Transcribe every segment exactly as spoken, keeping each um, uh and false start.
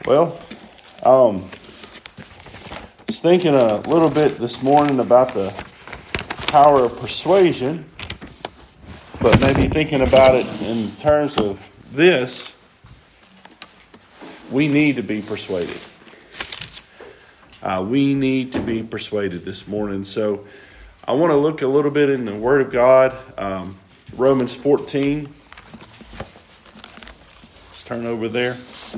Well, um, I was thinking a little bit this morning about the power of persuasion, but maybe thinking about it in terms of this, we need to be persuaded. Uh, we need to be persuaded this morning. So I want to look a little bit in the Word of God, um, Romans fourteen. Let's turn over there.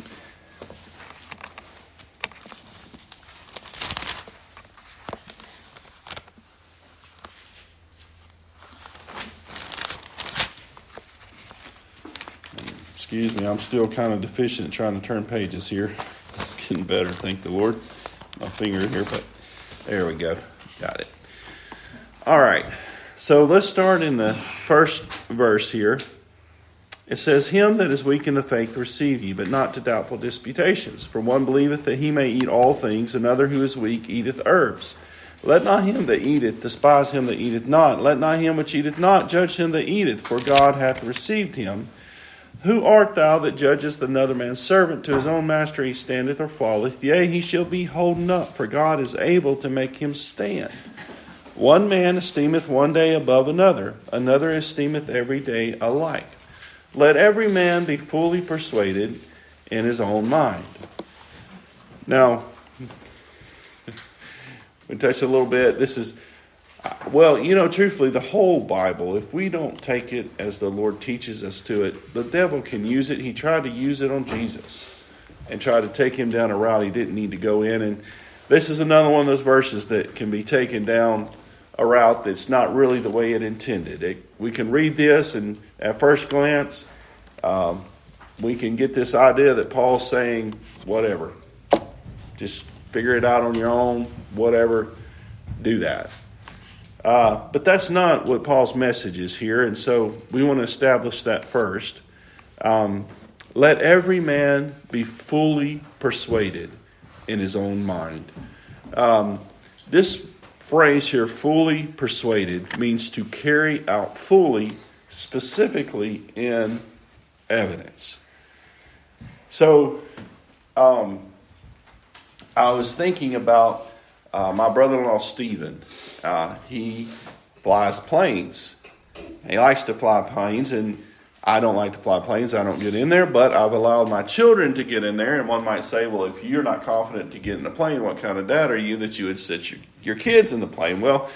Excuse me, I'm still kind of deficient trying to turn pages here. It's getting better, thank the Lord. My finger here, but there we go. Got it. All right, so let's start in the first verse here. It says, "Him that is weak in the faith receive ye, but not to doubtful disputations. For one believeth that he may eat all things, another who is weak eateth herbs. Let not him that eateth despise him that eateth not. Let not him which eateth not judge him that eateth, for God hath received him. Who art thou that judgest another man's servant? To his own master he standeth or falleth. Yea, he shall be holden up, for God is able to make him stand. One man esteemeth one day above another, another esteemeth every day alike. Let every man be fully persuaded in his own mind." Now, we touched a little bit. This is, well, you know, truthfully, the whole Bible, if we don't take it as the Lord teaches us to it, the devil can use it. He tried to use it on Jesus and tried to take him down a route he didn't need to go in. And this is another one of those verses that can be taken down a route that's not really the way it intended. It, we can read this, and at first glance, um, we can get this idea that Paul's saying, whatever, just figure it out on your own, whatever, do that. Uh, but that's not what Paul's message is here, and so we want to establish that first. Um, let every man be fully persuaded in his own mind. Um, this phrase here, fully persuaded, means to carry out fully, specifically in evidence. So, um, I was thinking about uh, my brother-in-law, Stephen. Uh, he flies planes. He likes to fly planes, and I don't like to fly planes. I don't get in there, but I've allowed my children to get in there. And one might say, well, if you're not confident to get in a plane, what kind of dad are you that you would sit your, your kids in the plane? Well,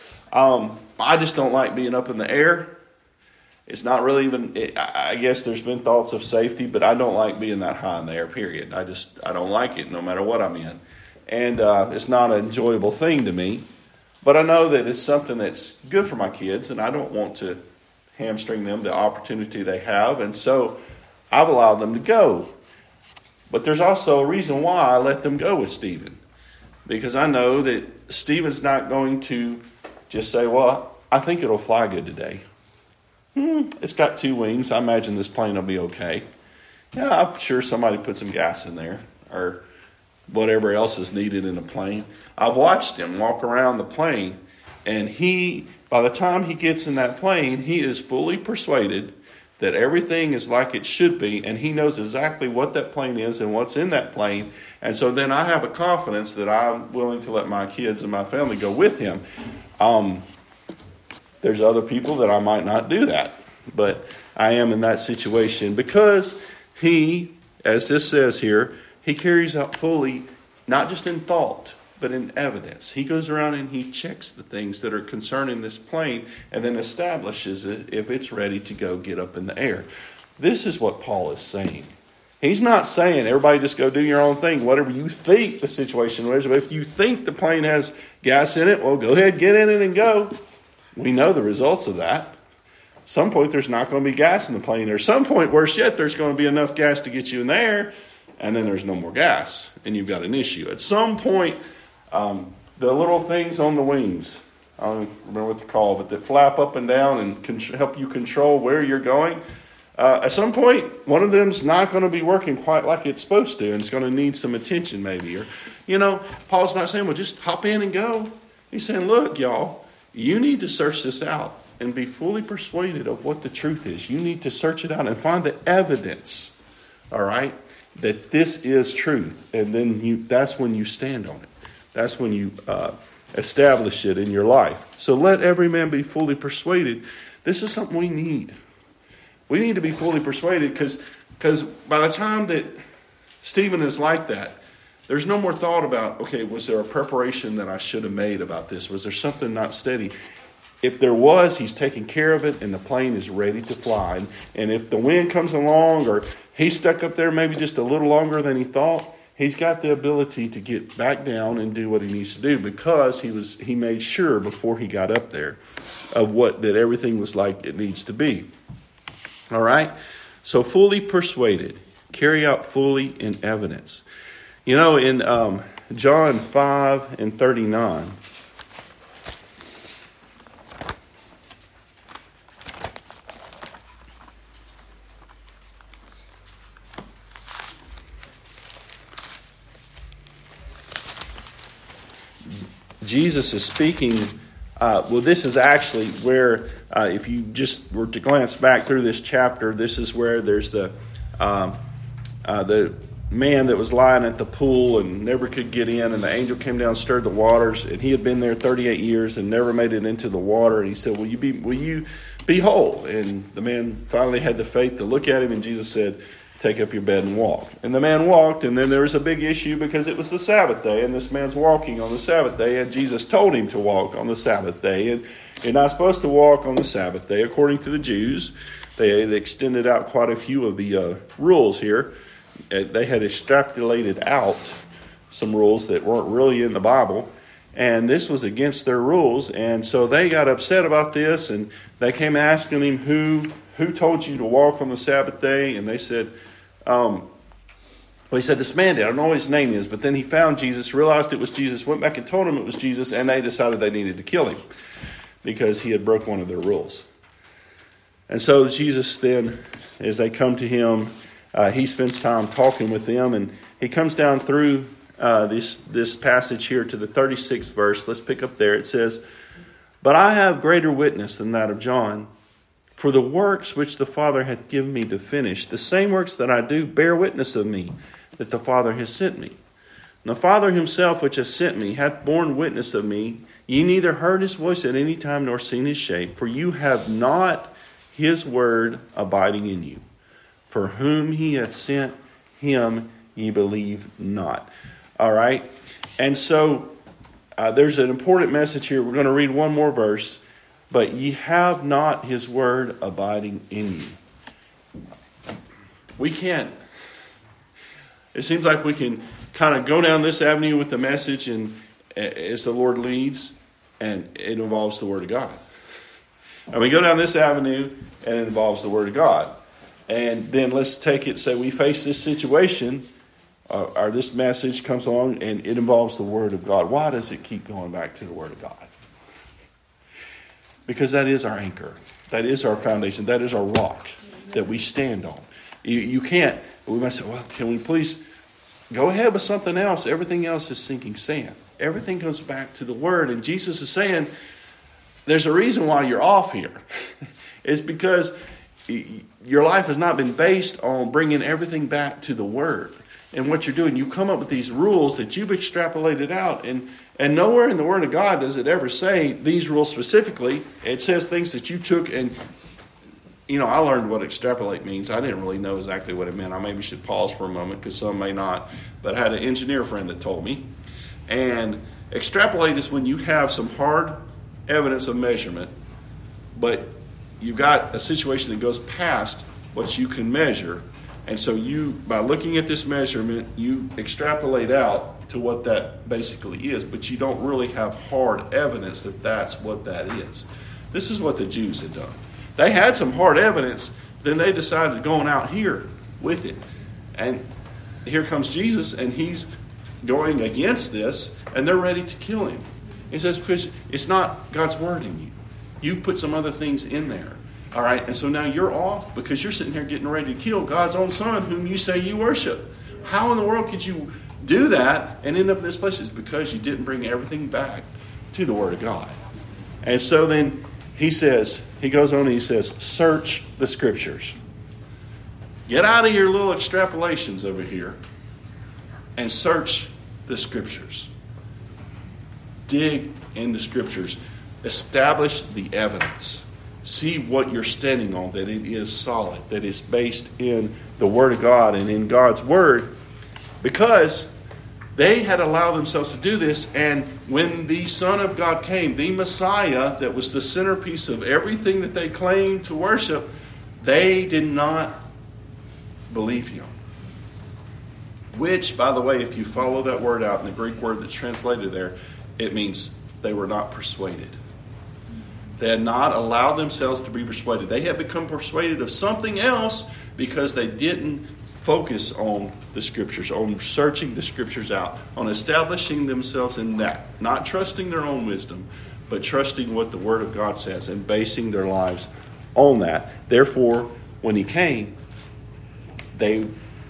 um, I just don't like being up in the air. It's not really even, it, I guess there's been thoughts of safety, but I don't like being that high in the air, period. I just, I don't like it no matter what I'm in. And uh, it's not an enjoyable thing to me. But I know that it's something that's good for my kids, and I don't want to hamstring them the opportunity they have. And so I've allowed them to go. But there's also a reason why I let them go with Stephen. Because I know that Stephen's not going to just say, well, I think it'll fly good today. Hmm, it's got two wings. I imagine this plane will be okay. Yeah, I'm sure somebody put some gas in there or whatever else is needed in a plane. I've watched him walk around the plane, and he, by the time he gets in that plane, he is fully persuaded that everything is like it should be, and he knows exactly what that plane is and what's in that plane. And so then I have a confidence that I'm willing to let my kids and my family go with him. Um, there's other people that I might not do that, but I am in that situation because he, as this says here, he carries out fully, not just in thought, but in evidence. He goes around and he checks the things that are concerning this plane and then establishes it if it's ready to go get up in the air. This is what Paul is saying. He's not saying everybody just go do your own thing, whatever you think the situation is. But if you think the plane has gas in it, well, go ahead, get in it and go. We know the results of that. At some point, there's not going to be gas in the plane. There's some point, worse yet, there's going to be enough gas to get you in the air, and then there's no more gas, and you've got an issue. At some point, um, the little things on the wings, I don't remember what they're called, but that flap up and down and con- help you control where you're going. Uh, at some point, one of them's not going to be working quite like it's supposed to, and it's going to need some attention maybe. Or, you know, Paul's not saying, well, just hop in and go. He's saying, look, y'all, you need to search this out and be fully persuaded of what the truth is. You need to search it out and find the evidence, all right? that this is truth. And then you that's when you stand on it. That's when you uh, establish it in your life. So let every man be fully persuaded. This is something we need. We need to be fully persuaded because because by the time that Stephen is like that, there's no more thought about, okay, was there a preparation that I should have made about this? Was there something not steady? If there was, he's taking care of it, and the plane is ready to fly. And, and if the wind comes along, or he's stuck up there maybe just a little longer than he thought, he's got the ability to get back down and do what he needs to do because he was he made sure before he got up there of what that everything was like it needs to be. All right? So fully persuaded, carry out fully in evidence. You know, in um, John five and thirty-nine, Jesus is speaking. Uh, well, this is actually where, uh, if you just were to glance back through this chapter, this is where there's the um, uh, the man that was lying at the pool and never could get in, and the angel came down and stirred the waters, and he had been there thirty-eight years and never made it into the water. And he said, "Will you be? Will you be whole?" And the man finally had the faith to look at him, and Jesus said, "Take up your bed and walk." And the man walked, and then there was a big issue because it was the Sabbath day, and this man's walking on the Sabbath day, and Jesus told him to walk on the Sabbath day. And you're not supposed to walk on the Sabbath day, according to the Jews. They had extended out quite a few of the uh, rules here. They had extrapolated out some rules that weren't really in the Bible, and this was against their rules. And so they got upset about this, and they came asking him, who who told you to walk on the Sabbath day? And they said, um, well, he said, this man did. I don't know what his name is, but then he found Jesus, realized it was Jesus, went back and told him it was Jesus, and they decided they needed to kill him because he had broke one of their rules. And so Jesus then, as they come to him, Uh, he spends time talking with them, and he comes down through uh, this this passage here to the thirty-sixth verse. Let's pick up there. It says, "But I have greater witness than that of John, for the works which the Father hath given me to finish, the same works that I do bear witness of me, that the Father has sent me. And the Father himself which has sent me hath borne witness of me. Ye neither heard his voice at any time nor seen his shape, for you have not his word abiding in you. For whom he hath sent, him ye believe not." All right? And so uh, there's an important message here. We're going to read one more verse. "But ye have not his word abiding in you." We can't. It seems like we can kind of go down this avenue with the message and as the Lord leads, and it involves the word of God. And we go down this avenue and it involves the word of God. And then let's take it, say we face this situation, uh, or this message comes along, and it involves the Word of God. Why does it keep going back to the Word of God? Because that is our anchor. That is our foundation. That is our rock that we stand on. You, you can't, we might say, well, can we please go ahead with something else? Everything else is sinking sand. Everything goes back to the Word. And Jesus is saying, there's a reason why you're off here. It's because your life has not been based on bringing everything back to the Word. And what you're doing, you come up with these rules that you've extrapolated out. And, and nowhere in the Word of God does it ever say these rules specifically. It says things that you took and, you know, I learned what extrapolate means. I didn't really know exactly what it meant. I maybe should pause for a moment because some may not. But I had an engineer friend that told me. And extrapolate is when you have some hard evidence of measurement, but you've got a situation that goes past what you can measure. And so you, by looking at this measurement, you extrapolate out to what that basically is, but you don't really have hard evidence that that's what that is. This is what the Jews had done. They had some hard evidence, then they decided going out here with it. And here comes Jesus, and he's going against this, and they're ready to kill him. He says, because it's not God's word in you. You've put some other things in there. All right, and so now you're off because you're sitting here getting ready to kill God's own son whom you say you worship. How in the world could you do that and end up in this place? It's because you didn't bring everything back to the Word of God. And so then he says, he goes on and he says, search the Scriptures. Get out of your little extrapolations over here and search the Scriptures. Dig in the Scriptures. Establish the evidence. See what you're standing on, that it is solid, that it's based in the Word of God and in God's Word, because they had allowed themselves to do this, and when the Son of God came, the Messiah that was the centerpiece of everything that they claimed to worship, they did not believe him. Which, by the way, if you follow that word out in the Greek word that's translated there, it means they were not persuaded. They had not allowed themselves to be persuaded. They had become persuaded of something else because they didn't focus on the Scriptures, on searching the Scriptures out, on establishing themselves in that. Not trusting their own wisdom, but trusting what the Word of God says and basing their lives on that. Therefore, when he came, they,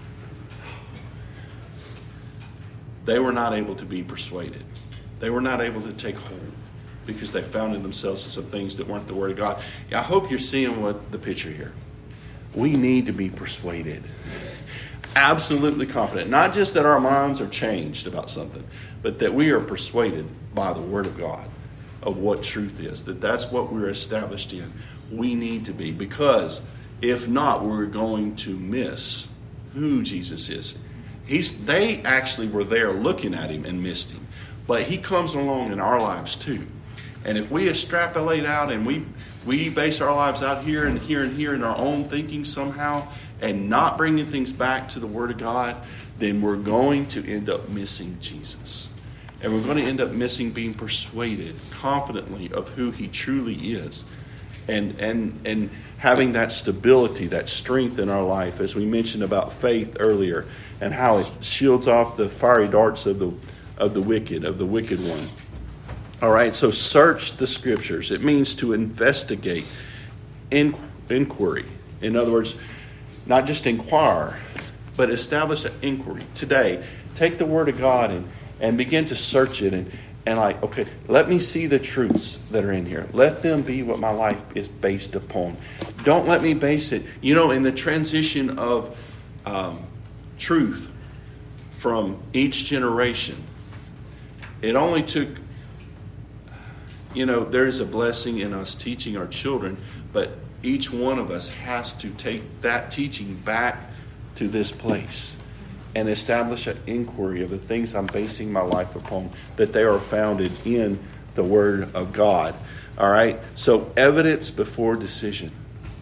they were not able to be persuaded. They were not able to take hold because they found in themselves some things that weren't the Word of God. I hope you're seeing what the picture here. We need to be persuaded. Absolutely confident. Not just that our minds are changed about something, but that we are persuaded by the Word of God of what truth is. That that's what we're established in. We need to be. Because if not, we're going to miss who Jesus is. He's, they actually were there looking at him and missed him. But he comes along in our lives too. And if we extrapolate out and we we base our lives out here and here and here in our own thinking somehow and not bringing things back to the Word of God, then we're going to end up missing Jesus. And we're going to end up missing being persuaded confidently of who he truly is. And, and, and having that stability, that strength in our life, as we mentioned about faith earlier, and how it shields off the fiery darts of the of the wicked, of the wicked one. All right, so search the Scriptures. It means to investigate, in, inquiry. In other words, not just inquire, but establish an inquiry. Today, take the Word of God and, and begin to search it and, and like, okay, let me see the truths that are in here. Let them be what my life is based upon. Don't let me base it, you know, in the transition of um, truth from each generation. It only took, you know, there's a blessing in us teaching our children, but each one of us has to take that teaching back to this place and establish an inquiry of the things I'm basing my life upon, that they are founded in the Word of God. All right? So evidence before decision.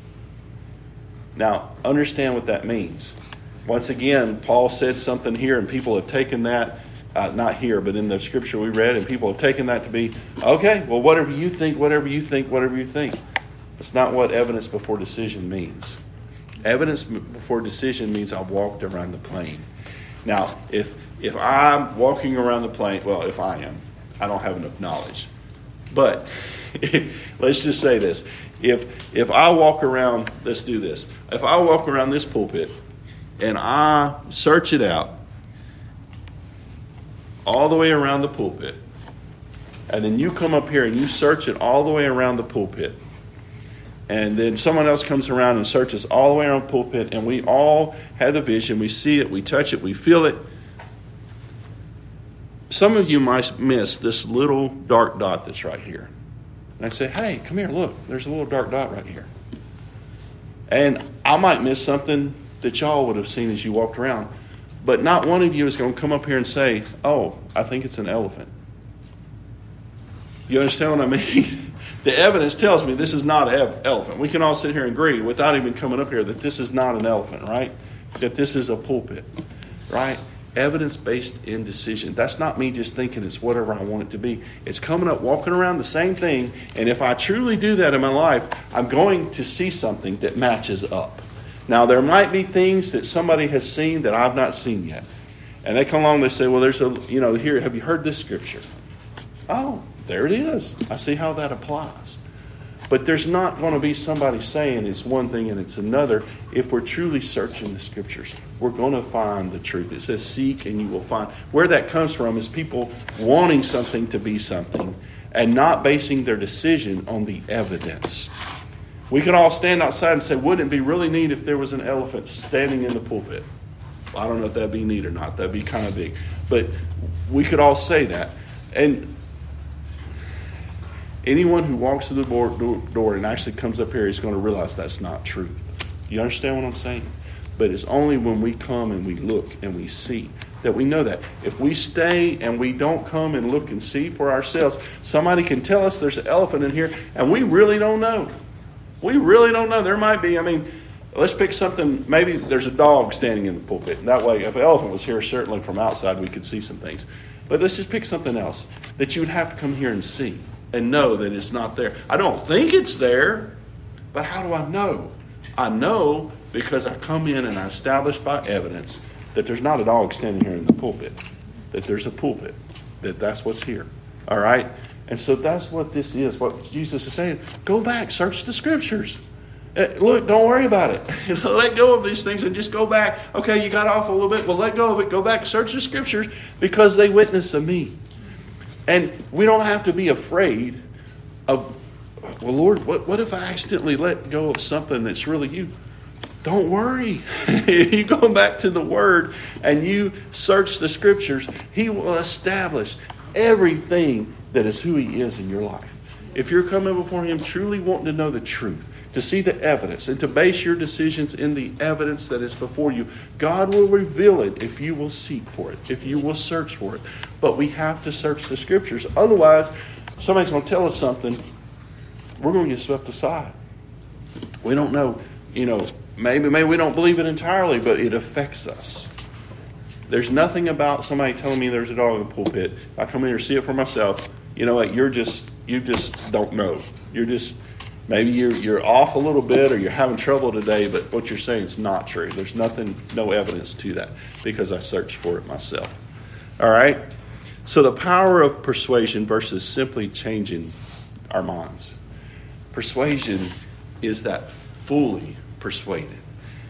Now, understand what that means. Once again, Paul said something here, and people have taken that, uh, not here, but in the scripture we read, and people have taken that to be, okay, well, whatever you think, whatever you think, whatever you think. That's not what evidence before decision means. Evidence before decision means I've walked around the plane. Now, if if I'm walking around the plane, well, if I am, I don't have enough knowledge. But let's just say this. If if I walk around, let's do this. If I walk around this pulpit and I search it out all the way around the pulpit, and then you come up here and you search it all the way around the pulpit, and then someone else comes around and searches all the way around the pulpit, and we all have the vision, we see it, we touch it, we feel it. Some of you might miss this little dark dot that's right here. And I'd say, hey, come here, look, there's a little dark dot right here. And I might miss something that y'all would have seen as you walked around. But not one of you is going to come up here and say, oh, I think it's an elephant. You understand what I mean? The evidence tells me this is not an elephant. We can all sit here and agree without even coming up here that this is not an elephant, right? That this is a pulpit, right? Evidence-based indecision. That's not me just thinking it's whatever I want it to be. It's coming up, walking around the same thing, and if I truly do that in my life, I'm going to see something that matches up. Now, there might be things that somebody has seen that I've not seen yet. And they come along, they say, well, there's a, you know, here, have you heard this scripture? Oh, there it is. I see how that applies. But there's not going to be somebody saying it's one thing and it's another. If we're truly searching the scriptures, we're going to find the truth. It says, seek and you will find. Where that comes from is people wanting something to be something and not basing their decision on the evidence. We could all stand outside and say, wouldn't it be really neat if there was an elephant standing in the pulpit? Well, I don't know if that'd be neat or not. That'd be kind of big. But we could all say that. And anyone who walks through the door, door and actually comes up here is going to realize that's not true. You understand what I'm saying? But it's only when we come and we look and we see that we know that. If we stay and we don't come and look and see for ourselves, somebody can tell us there's an elephant in here and we really don't know. We really don't know. There might be, I mean, let's pick something. Maybe there's a dog standing in the pulpit. That way, if an elephant was here, certainly from outside we could see some things. But let's just pick something else that you would have to come here and see and know that it's not there. I don't think it's there, but how do I know? I know because I come in and I establish by evidence that there's not a dog standing here in the pulpit, that there's a pulpit, that that's what's here. All right? And so that's what this is, what Jesus is saying. Go back, search the Scriptures. Uh, look, don't worry about it. Let go of these things and just go back. Okay, you got off a little bit. Well, let go of it. Go back, search the Scriptures because they witness of me. And we don't have to be afraid of, well, Lord, what, what if I accidentally let go of something that's really you? Don't worry. You go back to the Word and you search the Scriptures, He will establish everything that is who He is in your life. If you're coming before Him truly wanting to know the truth, to see the evidence, and to base your decisions in the evidence that is before you, God will reveal it if you will seek for it, if you will search for it. But we have to search the Scriptures. Otherwise, somebody's going to tell us something, we're going to get swept aside. We don't know, you know, maybe, maybe we don't believe it entirely, but it affects us. There's nothing about somebody telling me there's a dog in the pulpit. I come in here and see it for myself. You know what? You're just, you just don't know. You're just, maybe you're you're off a little bit or you're having trouble today, but what you're saying is not true. There's nothing, no evidence to that because I searched for it myself. All right? So the power of persuasion versus simply changing our minds. Persuasion is that fully persuaded.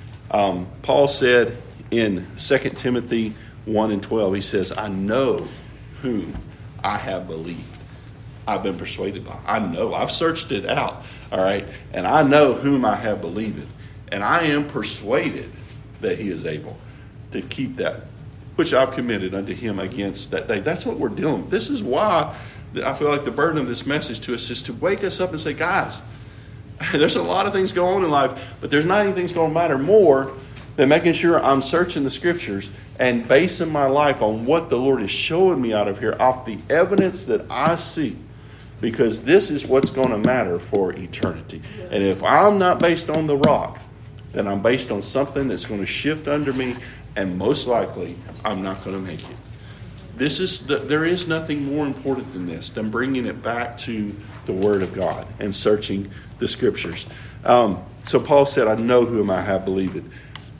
Um, Paul said in Second Timothy one and twelve, he says, I know whom I have believed. I've been persuaded by. I know. I've searched it out. All right. And I know whom I have believed. And I am persuaded that He is able to keep that which I've committed unto Him against that day. That's what we're doing. This is why I feel like the burden of this message to us is to wake us up and say, guys, there's a lot of things going on in life, but there's not anything that's going to matter more than making sure I'm searching the Scriptures and basing my life on what the Lord is showing me out of here, off the evidence that I see. Because this is what's going to matter for eternity. And if I'm not based on the rock, then I'm based on something that's going to shift under me, and most likely I'm not going to make it. This is the, there is nothing more important than this, than bringing it back to the Word of God and searching the Scriptures. Um, so Paul said, I know whom I have believed,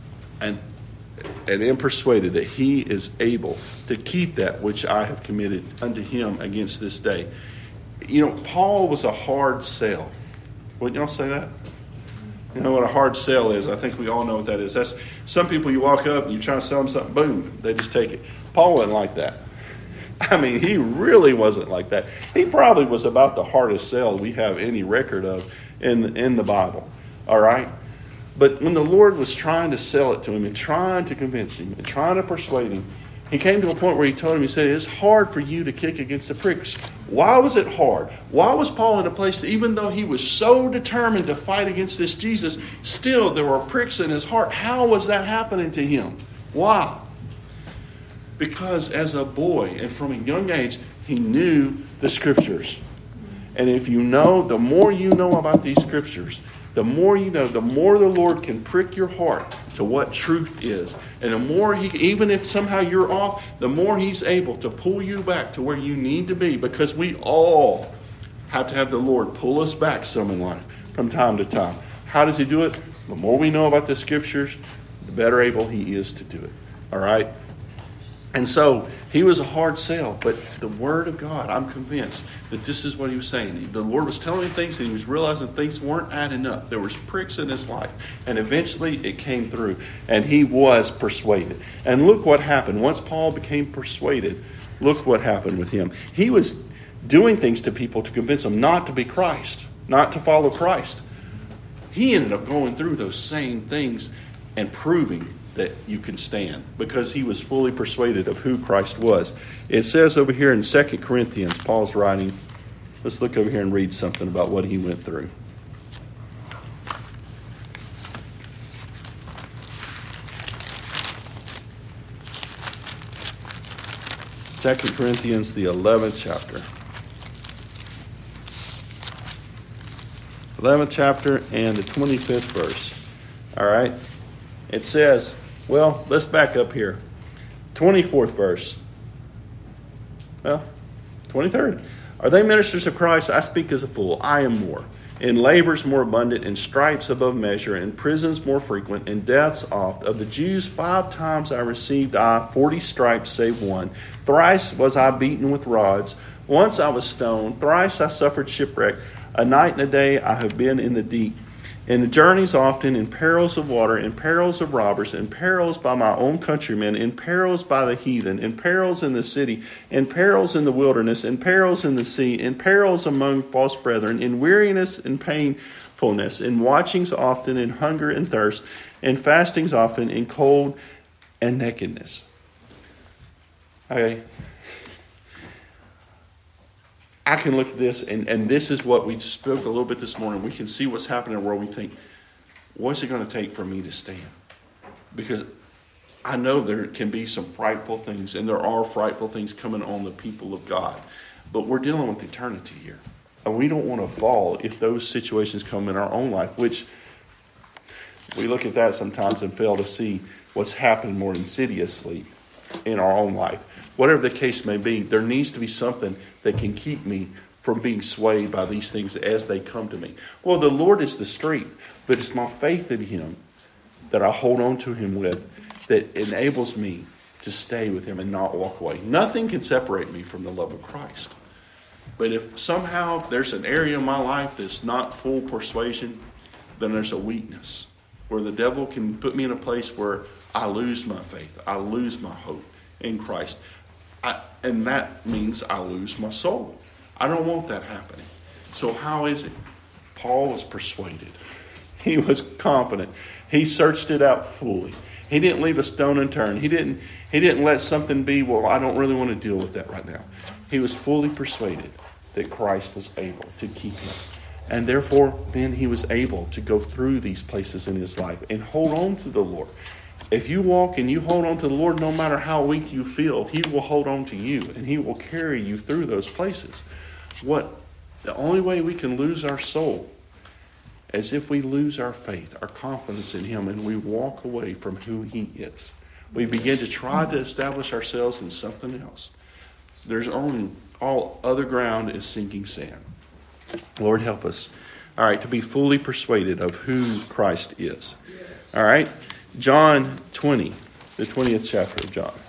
and and am persuaded that He is able to keep that which I have committed unto Him against this day. You know, Paul was a hard sell. Wouldn't y'all say that? You know what a hard sell is? I think we all know what that is. That's some people you walk up and you try to sell them something, boom, they just take it. Paul wasn't like that. I mean, he really wasn't like that. He probably was about the hardest sell we have any record of in, in the Bible. All right? But when the Lord was trying to sell it to him and trying to convince him and trying to persuade him, He came to a point where He told him, He said, it's hard for you to kick against the pricks. Why was it hard? Why was Paul in a place that even though he was so determined to fight against this Jesus, still there were pricks in his heart? How was that happening to him? Why? Because as a boy and from a young age, he knew the Scriptures. And if you know, the more you know about these Scriptures, the more you know, the more the Lord can prick your heart to what truth is. And the more He, even if somehow you're off, the more He's able to pull you back to where you need to be. Because we all have to have the Lord pull us back some in life from time to time. How does He do it? The more we know about the Scriptures, the better able He is to do it. All right? And so he was a hard sell, but the Word of God, I'm convinced that this is what he was saying. The Lord was telling him things and he was realizing things weren't adding up. There was pricks in his life. And eventually it came through and he was persuaded. And look what happened. Once Paul became persuaded, look what happened with him. He was doing things to people to convince them not to be Christ, not to follow Christ. He ended up going through those same things and proving that you can stand because he was fully persuaded of who Christ was. It says over here in Second Corinthians, Paul's writing. Let's look over here and read something about what he went through. Second Corinthians, the eleventh chapter. eleventh chapter and the twenty-fifth verse. All right. It says, well, let's back up here. twenty-fourth verse. Well, twenty-third. Are they ministers of Christ? I speak as a fool. I am more. In labors more abundant, in stripes above measure, in prisons more frequent, in deaths oft. Of the Jews five times I received I forty stripes save one. Thrice was I beaten with rods. Once I was stoned. Thrice I suffered shipwreck. A night and a day I have been in the deep. In the journeys often, in perils of water, in perils of robbers, in perils by my own countrymen, in perils by the heathen, in perils in the city, in perils in the wilderness, in perils in the sea, in perils among false brethren, in weariness and painfulness, in watchings often, in hunger and thirst, in fastings often, in cold and nakedness. Okay. I can look at this, and, and this is what we spoke a little bit this morning. We can see what's happening in the world. We think, what's it going to take for me to stand? Because I know there can be some frightful things, and there are frightful things coming on the people of God. But we're dealing with eternity here. And we don't want to fall if those situations come in our own life, which we look at that sometimes and fail to see what's happening more insidiously in our own life. Whatever the case may be, there needs to be something that can keep me from being swayed by these things as they come to me. Well, the Lord is the strength, but it's my faith in him that I hold on to him with that enables me to stay with him and not walk away. Nothing can separate me from the love of Christ. But if somehow there's an area in my life that's not full persuasion, then there's a weakness where the devil can put me in a place where I lose my faith. I lose my hope in Christ. I, and that means I lose my soul. I don't want that happening. So how is it? Paul was persuaded. He was confident. He searched it out fully. He didn't leave a stone unturned. He didn't, he didn't let something be, well, I don't really want to deal with that right now. He was fully persuaded that Christ was able to keep him. And therefore, then he was able to go through these places in his life and hold on to the Lord. If you walk and you hold on to the Lord, no matter how weak you feel, he will hold on to you and he will carry you through those places. What the only way we can lose our soul is if we lose our faith, our confidence in him, and we walk away from who he is. We begin to try to establish ourselves in something else. There's only, all other ground is sinking sand. Lord, help us, all right, to be fully persuaded of who Christ is. All right, John twenty, the twentieth chapter of John.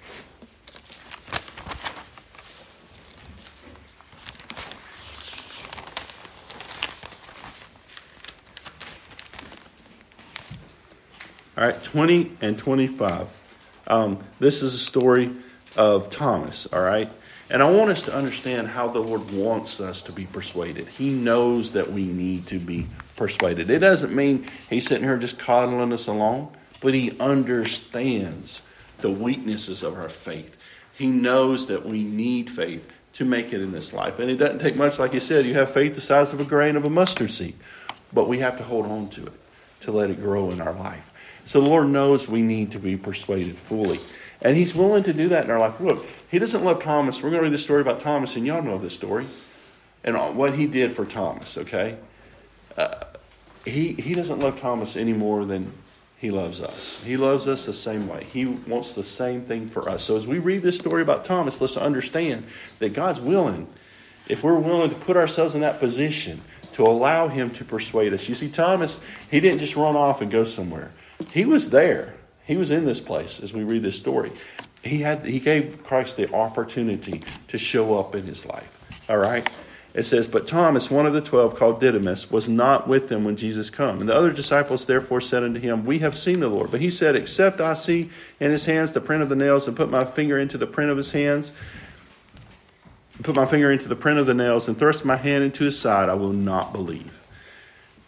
All right, twenty and twenty-five. Um, this is a story of Thomas, all right? And I want us to understand how the Lord wants us to be persuaded. He knows that we need to be persuaded. It doesn't mean he's sitting here just coddling us along, but he understands the weaknesses of our faith. He knows that we need faith to make it in this life. And it doesn't take much, like you said, you have faith the size of a grain of a mustard seed. But we have to hold on to it to let it grow in our life. So the Lord knows we need to be persuaded fully. And he's willing to do that in our life. Look, he doesn't love Thomas. We're going to read this story about Thomas, and y'all know this story. And what he did for Thomas, okay? Uh, he, he doesn't love Thomas any more than he loves us. He loves us the same way. He wants the same thing for us. So as we read this story about Thomas, let's understand that God's willing, if we're willing to put ourselves in that position, to allow him to persuade us. You see, Thomas, he didn't just run off and go somewhere. He was there. He was in this place as we read this story. He had he gave Christ the opportunity to show up in his life. All right? It says, but Thomas, one of the twelve, called Didymus, was not with them when Jesus came. And the other disciples therefore said unto him, we have seen the Lord. But he said, except I see in his hands the print of the nails, and put my finger into the print of his hands, and put my finger into the print of the nails, and thrust my hand into his side, I will not believe.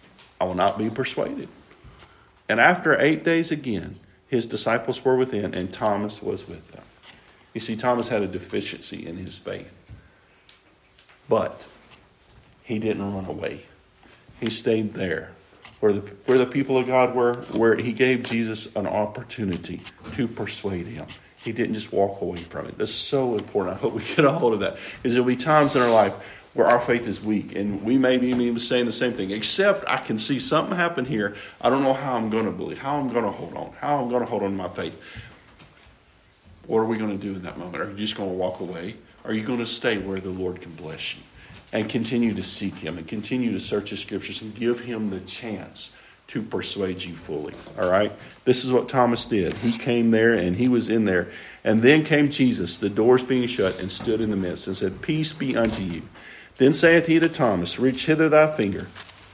I will not be persuaded. And after eight days again, his disciples were within, and Thomas was with them. You see, Thomas had a deficiency in his faith. But he didn't run away. He stayed there where the, where the people of God were, where he gave Jesus an opportunity to persuade him. He didn't just walk away from it. That's so important. I hope we get a hold of that. Because there will be times in our life where our faith is weak. And we may be even saying the same thing. Except I can see something happen here. I don't know how I'm going to believe. How I'm going to hold on. How I'm going to hold on to my faith. What are we going to do in that moment? Are you just going to walk away? Are you going to stay where the Lord can bless you? And continue to seek him. And continue to search the scriptures. And give him the chance to persuade you fully. All right? This is what Thomas did. He came there and he was in there. And then came Jesus, the doors being shut, and stood in the midst and said, Peace be unto you. Then saith he to Thomas, Reach hither thy finger,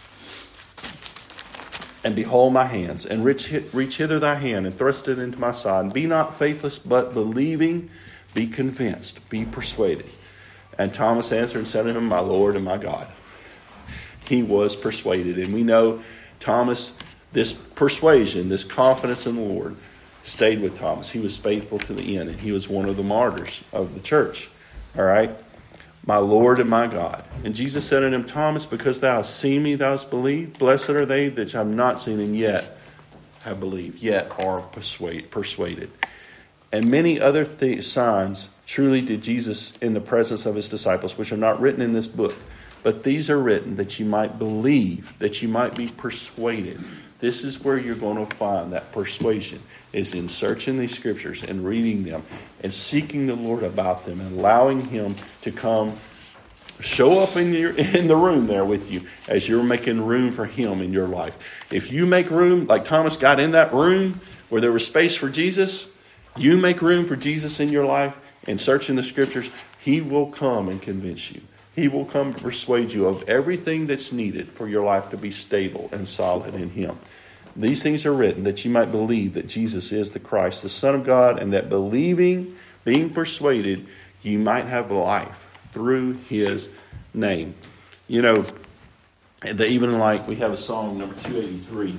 and behold my hands, and reach, reach hither thy hand, and thrust it into my side. And be not faithless, but believing, be convinced, be persuaded. And Thomas answered and said to him, My Lord and my God. He was persuaded. And we know Thomas, this persuasion, this confidence in the Lord, stayed with Thomas. He was faithful to the end, and he was one of the martyrs of the church. All right? My Lord and my God. And Jesus said unto him, Thomas, because thou hast seen me, thou hast believed. Blessed are they that have not seen and yet have believed, yet are persuade, persuaded. And many other th- signs truly did Jesus in the presence of his disciples, which are not written in this book. But these are written that you might believe, that you might be persuaded. This is where you're going to find that persuasion, is in searching these scriptures and reading them and seeking the Lord about them and allowing him to come show up in your in the room there with you as you're making room for him in your life. If you make room, like Thomas got in that room where there was space for Jesus, you make room for Jesus in your life and searching the scriptures, he will come and convince you. He will come to persuade you of everything that's needed for your life to be stable and solid in him. These things are written that you might believe that Jesus is the Christ, the Son of God, and that believing, being persuaded, you might have life through his name. You know, they even like, we have a song, number two eighty-three.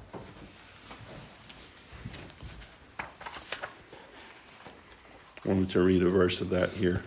I wanted to read a verse of that here.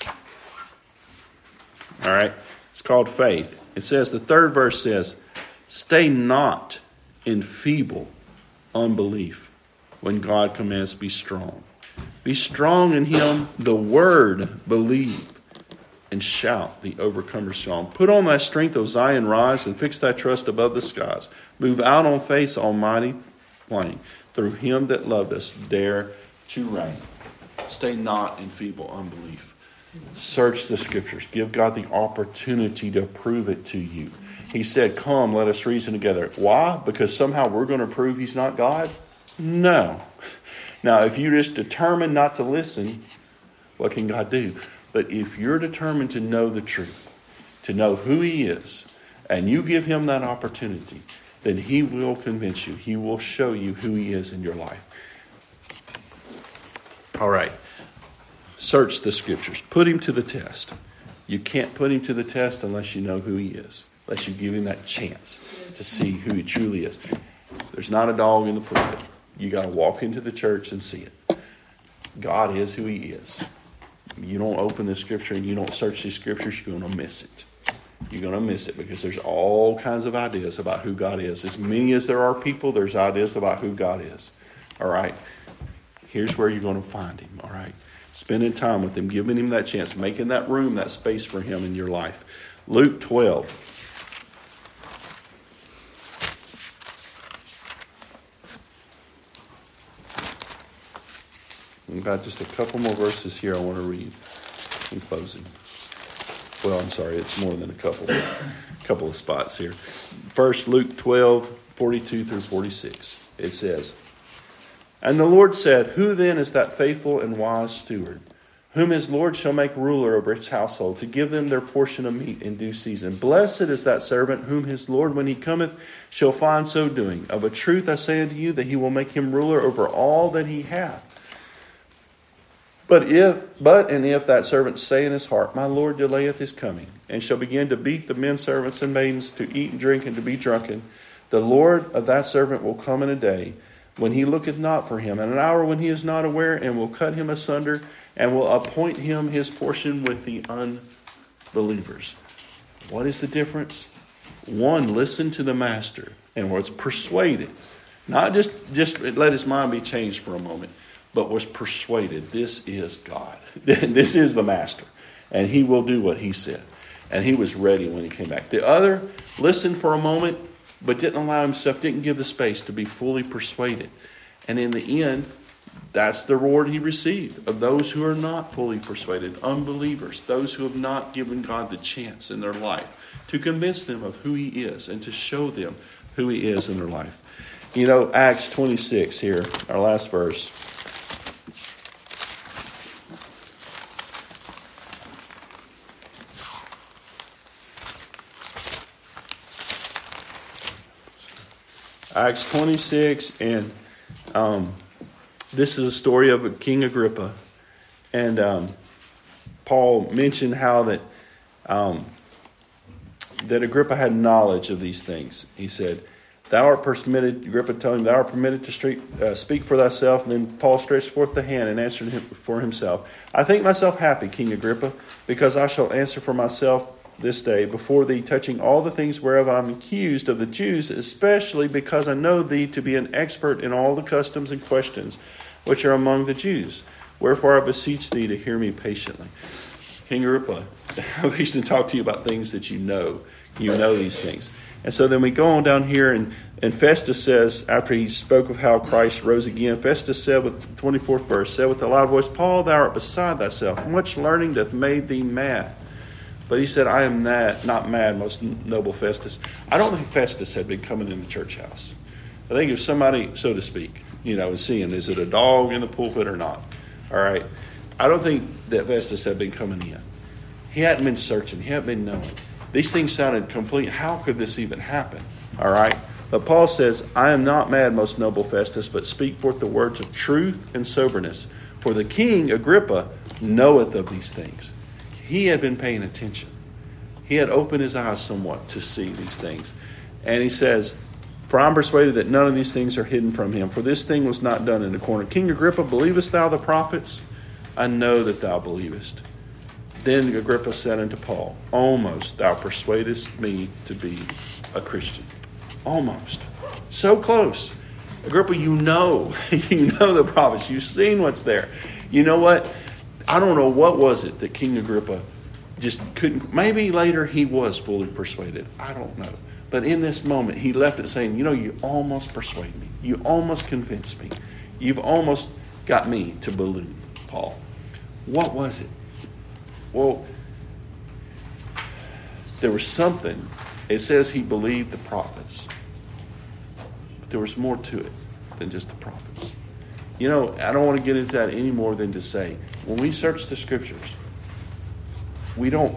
All right. It's called faith. It says, the third verse says, stay not in feeble unbelief when God commands, be strong. Be strong in him, the word, believe, and shout, the overcomer strong. Put on thy strength, O Zion, rise, and fix thy trust above the skies. Move out on face, almighty plain. Through him that loved us, dare to reign. Stay not in feeble unbelief. Search the scriptures. Give God the opportunity to prove it to you. He said, come, let us reason together. Why? Because somehow we're going to prove he's not God? No. Now, if you're just determined not to listen, what can God do? But if you're determined to know the truth, to know who he is, and you give him that opportunity, then he will convince you. He will show you who he is in your life. All right. Search the scriptures. Put him to the test. You can't put him to the test unless you know who he is. Unless you give him that chance to see who he truly is. There's not a dog in the pulpit. You got to walk into the church and see it. God is who he is. You don't open the scripture and you don't search the scriptures, you're going to miss it. You're going to miss it because there's all kinds of ideas about who God is. As many as there are people, there's ideas about who God is. All right. Here's where you're going to find him. All right. Spending time with him, giving him that chance, making that room, that space for him in your life. Luke twelve. We've got just a couple more verses here I want to read in closing. Well, I'm sorry, it's more than a couple. A couple of spots here. First, Luke twelve, forty-two through forty-six. It says, and the Lord said, who then is that faithful and wise steward, whom his Lord shall make ruler over his household, to give them their portion of meat in due season? Blessed is that servant whom his Lord, when he cometh, shall find so doing. Of a truth I say unto you, that he will make him ruler over all that he hath. But if, but and if that servant say in his heart, my Lord delayeth his coming, and shall begin to beat the men servants and maidens, to eat and drink and to be drunken, The Lord of that servant will come in a day when he looketh not for him, and an hour when he is not aware, and will cut him asunder, and will appoint him his portion with the unbelievers. What is the difference? One listened to the master and was persuaded. Not just, just let his mind be changed for a moment, but was persuaded. This is God. This is the master. And he will do what he said. And he was ready when he came back. The other listened for a moment, but didn't allow himself, didn't give the space to be fully persuaded. And in the end, that's the reward he received of those who are not fully persuaded, unbelievers, those who have not given God the chance in their life to convince them of who he is and to show them who he is in their life. You know, Acts twenty-six here, our last verse. Acts twenty-six, and um, this is a story of King Agrippa. And um, Paul mentioned how that um, that Agrippa had knowledge of these things. He said, "Thou art permitted," Agrippa told him, "thou art permitted to street, uh, speak for thyself." And then Paul stretched forth the hand and answered him for himself. "I think myself happy, King Agrippa, because I shall answer for myself this day before thee, touching all the things whereof I am accused of the Jews, especially because I know thee to be an expert in all the customs and questions which are among the Jews. Wherefore I beseech thee to hear me patiently." King Agrippa, I wish to talk to you about things that you know. You know these things. And so then we go on down here, and, and Festus says, after he spoke of how Christ rose again, Festus said with the twenty-fourth verse, said with a loud voice, "Paul, thou art beside thyself. Much learning doth made thee mad." But he said, "I am not, not mad, most noble Festus." I don't think Festus had been coming in the church house. I think if somebody, so to speak, you know, is seeing, is it a dog in the pulpit or not? All right. I don't think that Festus had been coming in. He hadn't been searching. He hadn't been knowing. These things sounded complete. How could this even happen? All right. But Paul says, "I am not mad, most noble Festus, but speak forth the words of truth and soberness. For the king, Agrippa, knoweth of these things." He had been paying attention. He had opened his eyes somewhat to see these things. And he says, "For I am persuaded that none of these things are hidden from him. For this thing was not done in a corner. King Agrippa, believest thou the prophets? I know that thou believest." Then Agrippa said unto Paul, "Almost thou persuadest me to be a Christian." Almost. So close. Agrippa, you know. You know the prophets. You've seen what's there. You know what? I don't know what was it that King Agrippa just couldn't. Maybe later he was fully persuaded. I don't know. But in this moment, he left it saying, "You know, you almost persuade me. You almost convinced me. You've almost got me to believe, Paul." What was it? Well, there was something. It says he believed the prophets. But there was more to it than just the prophets. You know, I don't want to get into that any more than to say, when we search the scriptures, we don't,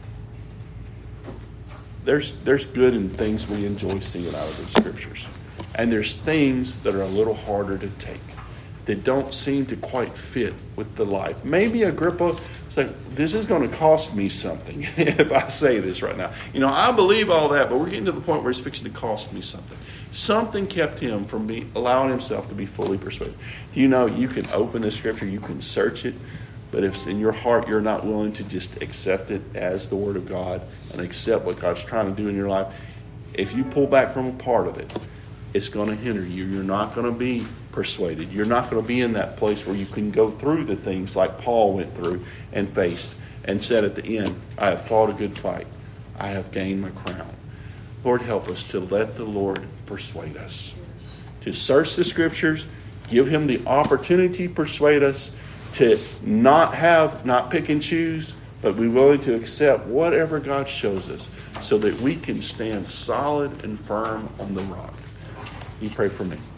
there's there's good and things we enjoy seeing out of the scriptures. And there's things that are a little harder to take, that don't seem to quite fit with the life. Maybe Agrippa said, "This is going to cost me something if I say this right now. You know, I believe all that, but we're getting to the point where it's fixing to cost me something." Something kept him from being, allowing himself to be fully persuaded. You know, you can open the scripture, you can search it, but if in your heart you're not willing to just accept it as the word of God and accept what God's trying to do in your life, if you pull back from a part of it, it's going to hinder you. You're not going to be persuaded. You're not going to be in that place where you can go through the things like Paul went through and faced and said at the end, "I have fought a good fight. I have gained my crown." Lord, help us to let the Lord persuade us. To search the scriptures, give him the opportunity to persuade us, to not have, not pick and choose, but be willing to accept whatever God shows us so that we can stand solid and firm on the rock. You pray for me.